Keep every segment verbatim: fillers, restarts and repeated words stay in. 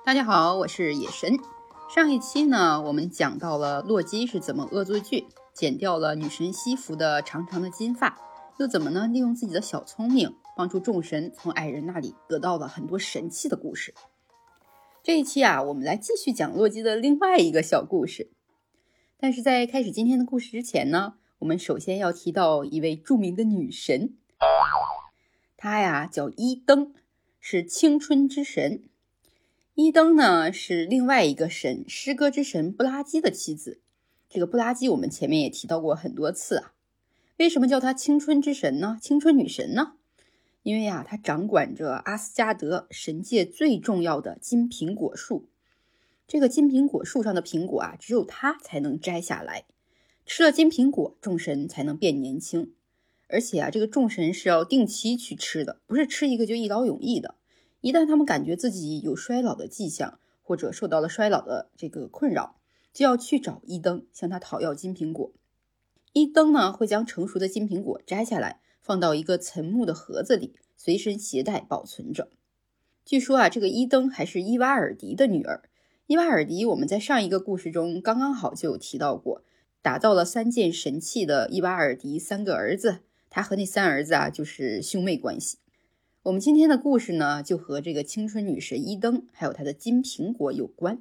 大家好，我是野神。上一期呢，我们讲到了洛基是怎么恶作剧剪掉了女神西弗的长长的金发，又怎么呢利用自己的小聪明帮助众神从矮人那里得到了很多神器的故事。这一期啊，我们来继续讲洛基的另外一个小故事。但是在开始今天的故事之前呢，我们首先要提到一位著名的女神，她呀叫伊登，是青春之神。伊登呢是另外一个神，诗歌之神布拉基的妻子。这个布拉基我们前面也提到过很多次啊。为什么叫她青春之神呢？青春女神呢？因为啊，她掌管着阿斯加德神界最重要的金苹果树。这个金苹果树上的苹果啊，只有她才能摘下来。吃了金苹果，众神才能变年轻。而且啊，这个众神是要定期去吃的，不是吃一个就一劳永逸的。一旦他们感觉自己有衰老的迹象，或者受到了衰老的这个困扰，就要去找伊登，向他讨要金苹果。伊登呢，会将成熟的金苹果摘下来，放到一个岑木的盒子里，随身携带保存着。据说啊，这个伊登还是伊瓦尔迪的女儿。伊瓦尔迪我们在上一个故事中刚刚好就有提到过，打造了三件神器的伊瓦尔迪三个儿子，他和那三儿子啊就是兄妹关系。我们今天的故事呢，就和这个青春女神伊登还有她的金苹果有关。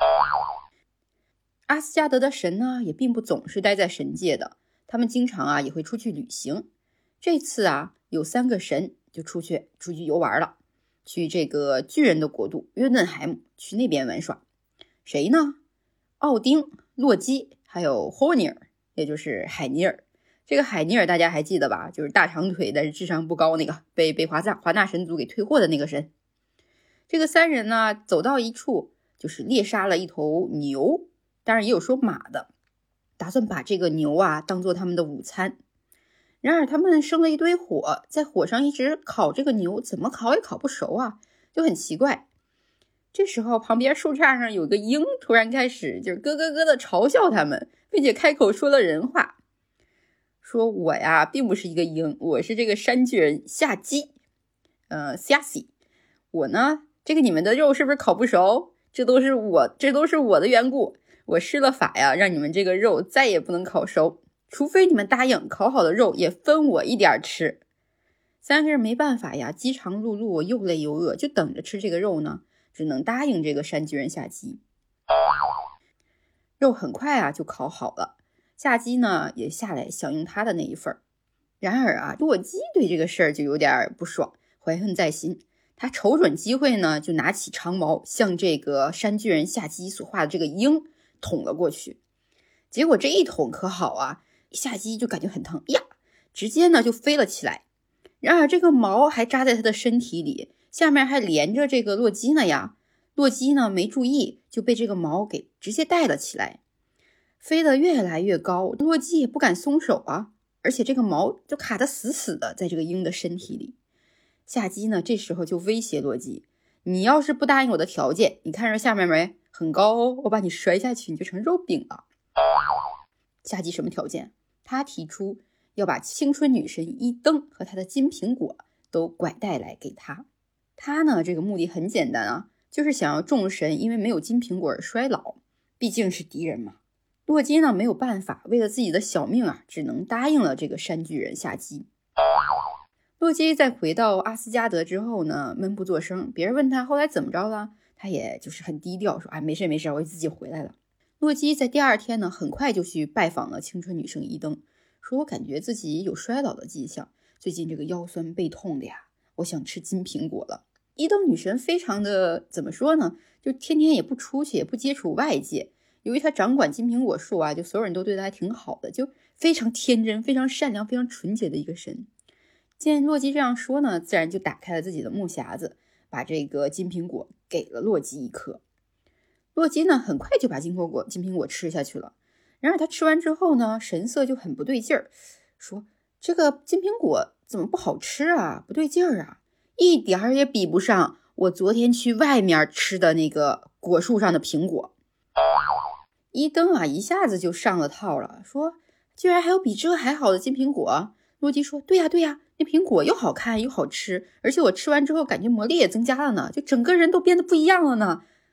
阿斯加德的神呢，也并不总是待在神界的，他们经常啊也会出去旅行。这次啊，有三个神就出去出去游玩了，去这个巨人的国度约顿海姆，去那边玩耍。谁呢？奥丁、洛基还有霍尼尔，也就是海尼尔。这个海尼尔大家还记得吧？就是大长腿但是智商不高那个，被被华纳华纳神族给退货的那个神。这个三人呢，走到一处就是猎杀了一头牛，当然也有说马的，打算把这个牛啊当做他们的午餐。然而他们生了一堆火，在火上一直烤这个牛，怎么烤也烤不熟啊，就很奇怪。这时候旁边树杈上有个鹰突然开始就是咯咯咯的嘲笑他们，并且开口说了人话，说我呀并不是一个鹰，我是这个山巨人夏基，呃夏西。我呢，这个你们的肉是不是烤不熟？这都是我这都是我的缘故。我施了法呀，让你们这个肉再也不能烤熟，除非你们答应烤好的肉也分我一点吃。三个人没办法呀，饥肠辘辘，又累又饿，就等着吃这个肉呢，只能答应这个山巨人夏基。肉很快啊就烤好了。夏基呢也下来享用他的那一份。然而啊，洛基对这个事儿就有点不爽，怀恨在心。他瞅准机会呢，就拿起长矛向这个山巨人夏基所画的这个鹰捅了过去。结果这一捅可好啊，夏基就感觉很疼呀，直接呢就飞了起来。然而这个矛还扎在他的身体里，下面还连着这个洛基呢呀。洛基呢没注意，就被这个矛给直接带了起来。飞得越来越高，洛基也不敢松手啊，而且这个矛就卡得死死的在这个鹰的身体里。夏基呢这时候就威胁洛基，你要是不答应我的条件，你看着下面没，很高哦，我把你摔下去你就成肉饼了。夏基什么条件？他提出要把青春女神伊登和她的金苹果都拐带来给他。他呢这个目的很简单啊，就是想要众神因为没有金苹果而衰老，毕竟是敌人嘛。洛基呢没有办法，为了自己的小命啊，只能答应了这个山巨人夏基。洛基在回到阿斯加德之后呢，闷不作声，别人问他后来怎么着了，他也就是很低调说，哎，没事没事，我自己回来了。洛基在第二天呢，很快就去拜访了青春女神伊登，说我感觉自己有衰老的迹象，最近这个腰酸背痛的呀，我想吃金苹果了。伊登女神非常的怎么说呢，就天天也不出去，也不接触外界。由于他掌管金苹果树啊，就所有人都对他还挺好的，就非常天真，非常善良，非常纯洁的一个神。见洛基这样说呢，自然就打开了自己的木匣子，把这个金苹果给了洛基一颗。洛基呢很快就把金苹果金苹果吃下去了。然而他吃完之后呢，神色就很不对劲儿，说这个金苹果怎么不好吃啊，不对劲儿啊，一点儿也比不上我昨天去外面吃的那个果树上的苹果。伊登啊一下子就上了套了，说居然还有比这还好的金苹果。洛基说对呀对呀，那苹果又好看又好吃，而且我吃完之后感觉魔力也增加了呢，就整个人都变得不一样了呢。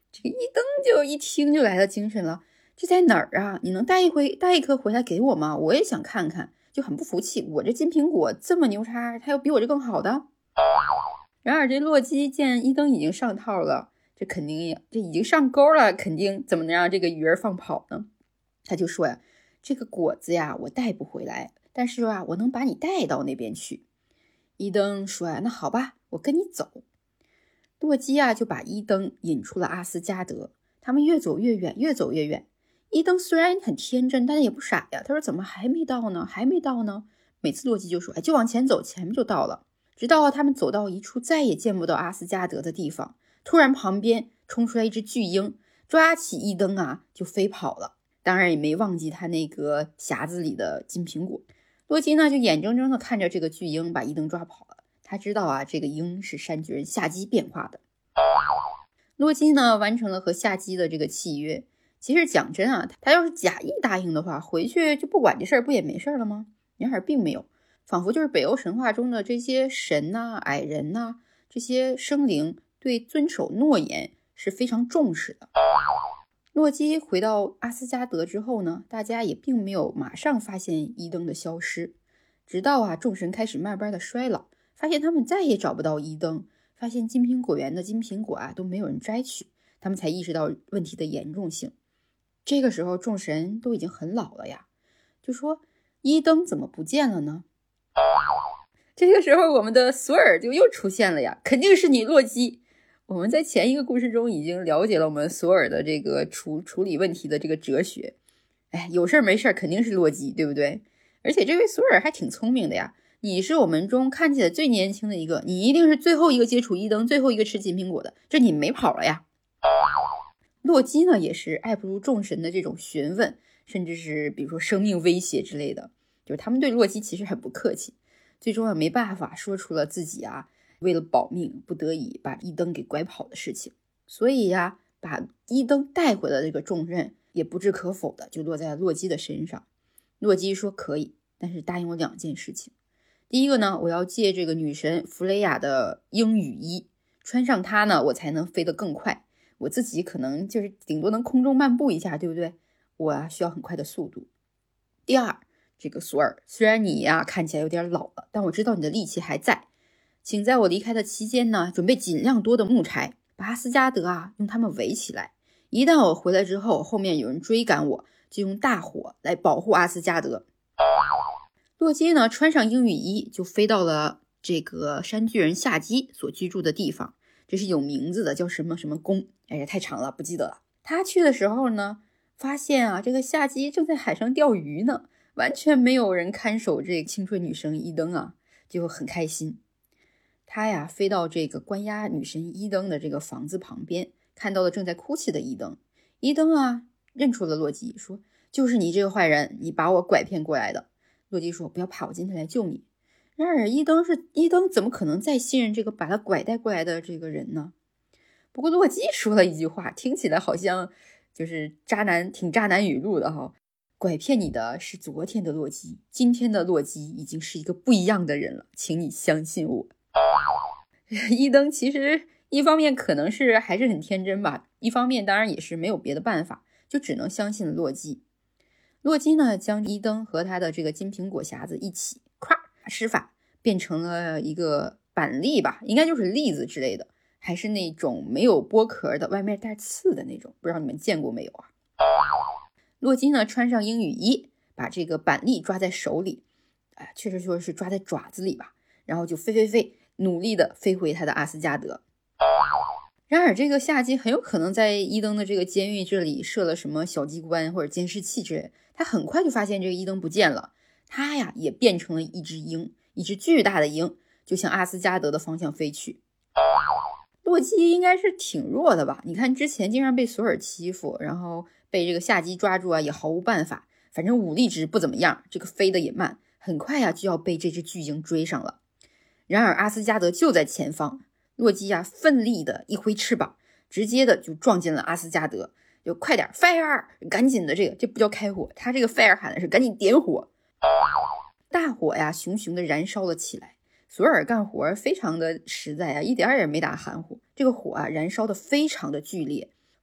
这个伊登就一听就来了精神了，这在哪儿啊？你能带一回带一颗回来给我吗？我也想看看。就很不服气，我这金苹果这么牛叉，他有比我这更好的？然而这洛基见伊登已经上套了，这肯定这已经上钩了，肯定怎么能让这个鱼儿放跑呢？他就说呀，这个果子呀我带不回来，但是啊我能把你带到那边去。伊登说呀，那好吧，我跟你走。洛基啊就把伊登引出了阿斯加德，他们越走越远，越走越远。伊登虽然很天真，但也不傻呀，他说怎么还没到呢？还没到呢？每次洛基就说，哎，就往前走，前面就到了。直到他们走到一处再也见不到阿斯加德的地方，突然旁边冲出来一只巨鹰，抓起伊登啊就飞跑了。当然也没忘记他那个匣子里的金苹果。洛基呢就眼睁睁的看着这个巨鹰把伊登抓跑了。他知道啊，这个鹰是山巨人夏基变化的。洛基呢完成了和夏基的这个契约。其实讲真啊，他要是假意答应的话，回去就不管这事儿，不也没事了吗？然而并没有，仿佛就是北欧神话中的这些神呐、啊、矮人呐、啊、这些生灵对遵守诺言是非常重视的。洛基回到阿斯加德之后呢，大家也并没有马上发现伊登的消失，直到啊众神开始慢慢的衰老，发现他们再也找不到伊登，发现金苹果园的金苹果啊都没有人摘取，他们才意识到问题的严重性。这个时候众神都已经很老了呀，就说伊登怎么不见了呢？这个时候我们的索尔就又出现了呀，肯定是你洛基。我们在前一个故事中已经了解了我们索尔的这个处处理问题的这个哲学。哎，有事没事肯定是洛基，对不对？而且这位索尔还挺聪明的呀，你是我们中看起来最年轻的一个，你一定是最后一个接触伊登，最后一个吃金苹果的，这你没跑了呀。洛基呢也是爱不如众神的这种询问，甚至是比如说生命威胁之类的，就是他们对洛基其实很不客气，最终啊没办法说出了自己啊为了保命不得已把伊登给拐跑的事情。所以呀把伊登带回的这个重任也不置可否的就落在洛基的身上。洛基说可以，但是答应我两件事情。第一个呢，我要借这个女神弗雷亚的鹰羽衣，穿上它呢我才能飞得更快，我自己可能就是顶多能空中漫步一下，对不对？我啊需要很快的速度。第二，这个索尔，虽然你呀、啊、看起来有点老了，但我知道你的力气还在，请在我离开的期间呢，准备尽量多的木柴，把阿斯加德啊用它们围起来。一旦我回来之后，后面有人追赶我，就用大火来保护阿斯加德。洛基呢穿上鹰羽衣，就飞到了这个山巨人夏基所居住的地方。这是有名字的，叫什么什么宫，哎呀太长了不记得了。他去的时候呢，发现啊这个夏基正在海上钓鱼呢，完全没有人看守这个青春女神伊登啊，就很开心。他呀飞到这个关押女神伊登的这个房子旁边，看到了正在哭泣的伊登。伊登啊认出了洛基，说就是你这个坏人，你把我拐骗过来的。洛基说不要怕，我今天来救你。然而伊登是伊登怎么可能再信任这个把他拐带过来的这个人呢？不过洛基说了一句话，听起来好像就是渣男挺渣男语录的哈。拐骗你的是昨天的洛基，今天的洛基已经是一个不一样的人了，请你相信我。伊登其实一方面可能是还是很天真吧，一方面当然也是没有别的办法，就只能相信了洛基。洛基呢将伊登和他的这个金苹果匣子一起咵施法变成了一个板栗吧，应该就是栗子之类的，还是那种没有剥壳的，外面带刺的那种，不知道你们见过没有啊？洛基呢穿上鹰羽衣，把这个板栗抓在手里，哎，确实说是抓在爪子里吧，然后就飞飞飞，努力的飞回他的阿斯加德。然而这个夏基很有可能在伊登的这个监狱这里设了什么小机关或者监视器之类，他很快就发现这个伊登不见了，他呀也变成了一只鹰，一只巨大的鹰，就向阿斯加德的方向飞去。洛基应该是挺弱的吧，你看之前经常被索尔欺负，然后被这个夏基抓住啊也毫无办法，反正武力值不怎么样，这个飞得也慢，很快呀就要被这只巨鹰追上了。然而阿斯加德就在前方，洛基呀奋力的一挥翅膀，直接的就撞进了阿斯加德，就快点 fire， 赶紧的，这个这不叫开火，他这个 fire 喊的是赶紧点火。大火呀熊熊的燃烧了起来，索尔干活非常的实在啊，一点也没打含糊，这个火啊燃烧的非常的剧烈，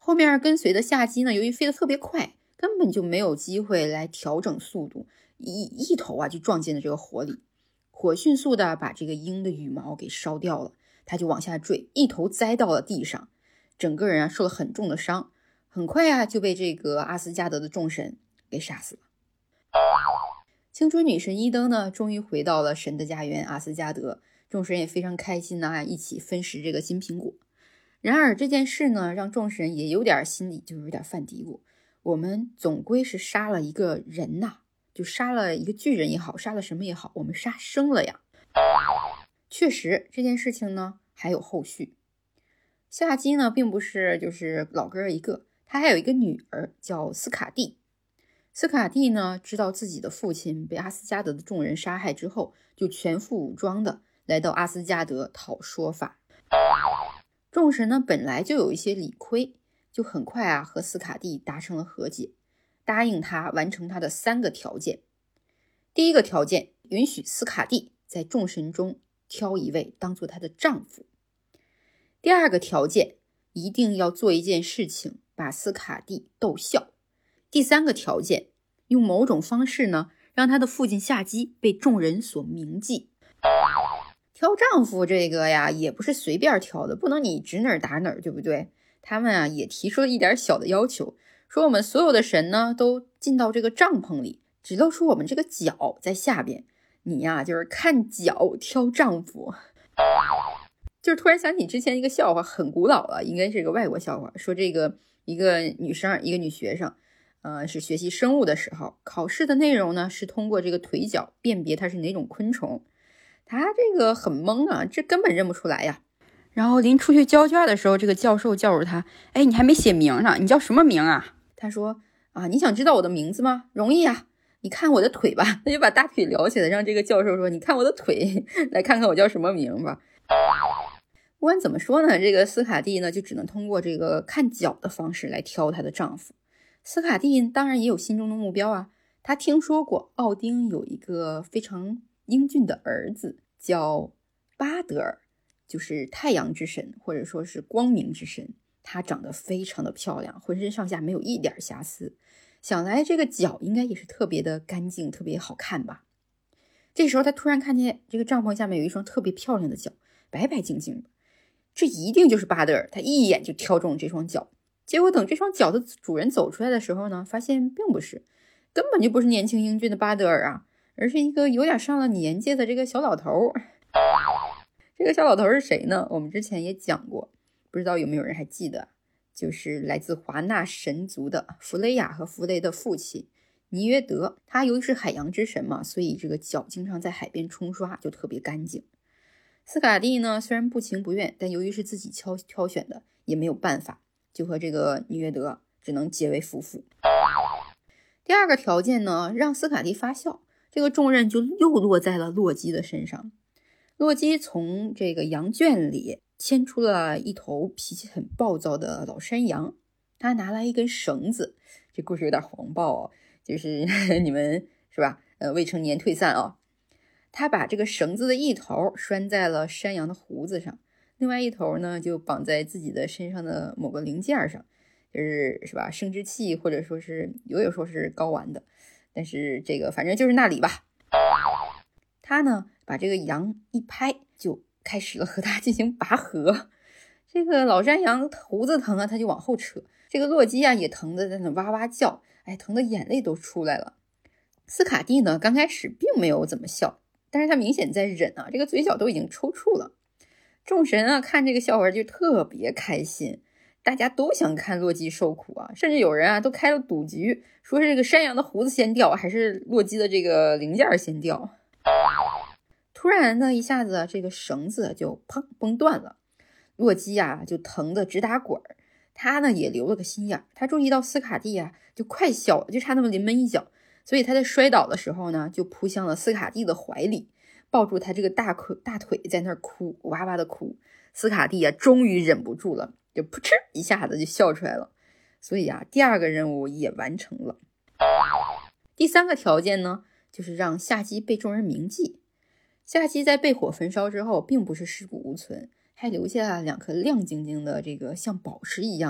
后面跟随的夏姬呢，由于飞得特别快，根本就没有机会来调整速度，一一头啊就撞进了这个火里。火迅速的把这个鹰的羽毛给烧掉了，他就往下坠，一头栽到了地上，整个人啊受了很重的伤，很快啊就被这个阿斯加德的众神给杀死了。青春女神伊登呢，终于回到了神的家园阿斯加德，众神也非常开心啊，一起分食这个金苹果。然而这件事呢，让众神也有点心里就有点犯嘀咕，我们总归是杀了一个人呐、啊，就杀了一个巨人也好，杀了什么也好，我们杀生了呀。确实这件事情呢还有后续。夏姬呢并不是就是老哥一个，他还有一个女儿叫斯卡蒂。斯卡蒂呢知道自己的父亲被阿斯加德的众人杀害之后，就全副武装的来到阿斯加德讨说法。众神呢本来就有一些理亏，就很快啊和斯卡蒂达成了和解，答应他完成他的三个条件。第一个条件，允许斯卡蒂在众神中挑一位当做她的丈夫。第二个条件，一定要做一件事情把斯卡蒂逗笑。第三个条件，用某种方式呢让他的父亲夏姬被众人所铭记。挑丈夫这个呀也不是随便挑的，不能你指哪儿打哪儿，对不对？他们啊也提出了一点小的要求，说我们所有的神呢都进到这个帐篷里，只露出我们这个脚在下边，你呀就是看脚挑丈夫。就是突然想起之前一个笑话，很古老了，应该是个外国笑话，说这个一个女生一个女学生呃，是学习生物的时候，考试的内容呢是通过这个腿脚辨别它是哪种昆虫。她这个很懵啊，这根本认不出来呀。然后临出去交卷的时候，这个教授叫住她，哎，你还没写名呢，你叫什么名啊？她说啊，你想知道我的名字吗？容易啊，你看我的腿吧。她就把大腿撩起来，让这个教授说，你看我的腿，来看看我叫什么名吧。不管怎么说呢，这个斯卡蒂呢就只能通过这个看脚的方式来挑她的丈夫。斯卡蒂当然也有心中的目标啊，她听说过奥丁有一个非常英俊的儿子叫巴德尔，就是太阳之神或者说是光明之神，他长得非常的漂亮，浑身上下没有一点瑕疵，想来这个脚应该也是特别的干净，特别好看吧。这时候他突然看见这个帐篷下面有一双特别漂亮的脚，白白净净的，这一定就是巴德尔，他一眼就挑中这双脚。结果等这双脚的主人走出来的时候呢，发现并不是，根本就不是年轻英俊的巴德尔啊，而是一个有点上了年纪的这个小老头。这个小老头是谁呢？我们之前也讲过，不知道有没有人还记得，就是来自华纳神族的弗雷亚和弗雷的父亲尼约德。他由于是海洋之神嘛，所以这个脚经常在海边冲刷，就特别干净。斯卡蒂呢虽然不情不愿，但由于是自己挑挑选的，也没有办法，就和这个尼约德只能结为夫妇。第二个条件呢，让斯卡蒂发笑，这个重任就又落在了洛基的身上。洛基从这个羊圈里牵出了一头脾气很暴躁的老山羊，他拿来一根绳子，这故事有点黄暴哦，就是你们是吧？呃，未成年退散啊、哦。他把这个绳子的一头拴在了山羊的胡子上，另外一头呢就绑在自己的身上的某个零件上，就是是吧？生殖器或者说是有有说是睾丸的，但是这个反正就是那里吧。他呢把这个羊一拍，就开始了和他进行拔河。这个老山羊胡子疼啊，他就往后扯，这个洛基啊也疼得在那哇哇叫，哎，疼得眼泪都出来了。斯卡蒂呢刚开始并没有怎么笑，但是他明显在忍啊，这个嘴角都已经抽搐了。众神啊看这个笑话就特别开心，大家都想看洛基受苦啊，甚至有人啊都开了赌局，说是这个山羊的胡子先掉，还是洛基的这个零件先掉。突然呢一下子这个绳子就砰崩断了，洛基啊就疼得直打滚，他呢也留了个心眼，他注意到斯卡蒂啊就快笑了，就差那么临门一脚，所以他在摔倒的时候呢就扑向了斯卡蒂的怀里，抱住他这个大腿大腿在那儿哭，哇哇的哭。斯卡蒂啊终于忍不住了，就噗嗤一下子就笑出来了。所以啊第二个任务也完成了。第三个条件呢就是让夏姬被众人铭记。夏姬在被火焚烧之后并不是尸骨无存，还留下两颗亮晶晶的这个像宝石一样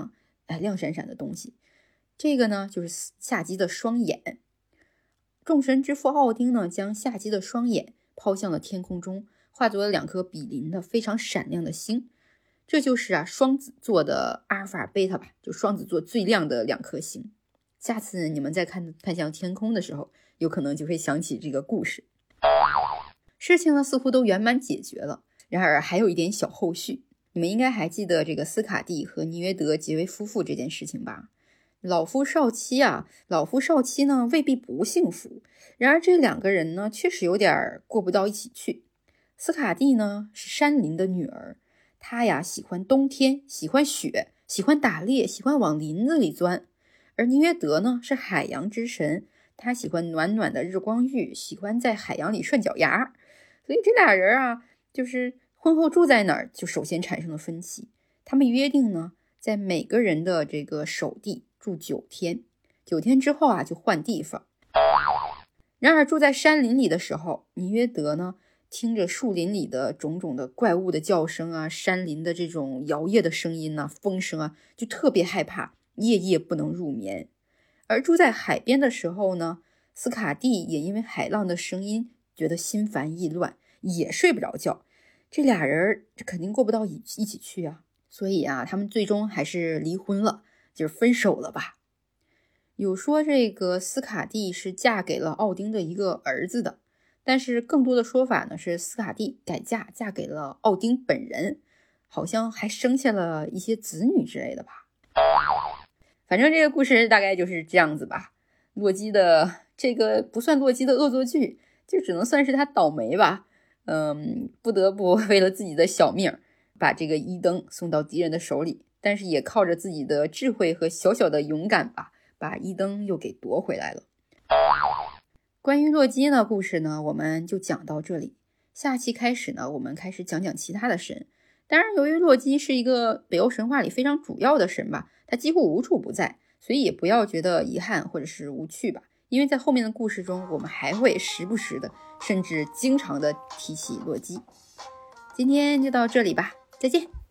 哎，亮闪闪的东西。这个呢，就是夏姬的双眼。众神之父奥丁呢，将夏姬的双眼抛向了天空中，化作了两颗比邻的非常闪亮的星。这就是啊双子座的阿尔法、贝塔吧，就双子座最亮的两颗星。下次你们在看看向天空的时候，有可能就会想起这个故事。事情呢似乎都圆满解决了，然而还有一点小后续。你们应该还记得这个斯卡蒂和尼约德结为夫妇这件事情吧？老夫少妻啊，老夫少妻呢未必不幸福，然而这两个人呢确实有点过不到一起去。斯卡蒂呢是山林的女儿，她呀喜欢冬天，喜欢雪，喜欢打猎，喜欢往林子里钻。而尼约德呢是海洋之神，他喜欢暖暖的日光浴，喜欢在海洋里涮脚丫。所以这俩人啊，就是婚后住在哪儿就首先产生了分歧。他们约定呢，在每个人的这个首地住九天，九天之后啊就换地方。然而住在山林里的时候，尼约德呢听着树林里的种种的怪物的叫声啊，山林的这种摇曳的声音啊，风声啊，就特别害怕，夜夜不能入眠。而住在海边的时候呢，斯卡蒂也因为海浪的声音觉得心烦意乱，也睡不着觉。这俩人这肯定过不到一一起去啊，所以啊，他们最终还是离婚了，就是分手了吧。有说这个斯卡蒂是嫁给了奥丁的一个儿子的，但是更多的说法呢是斯卡蒂改嫁嫁给了奥丁本人，好像还生下了一些子女之类的吧。反正这个故事大概就是这样子吧。洛基的这个不算洛基的恶作剧，就只能算是他倒霉吧。嗯，不得不为了自己的小命把这个伊登送到敌人的手里，但是也靠着自己的智慧和小小的勇敢吧，把伊登又给夺回来了。关于洛基的故事呢，我们就讲到这里。下期开始呢，我们开始讲讲其他的神。当然，由于洛基是一个北欧神话里非常主要的神吧，他几乎无处不在，所以也不要觉得遗憾或者是无趣吧。因为在后面的故事中，我们还会时不时的，甚至经常的提起洛基。今天就到这里吧，再见。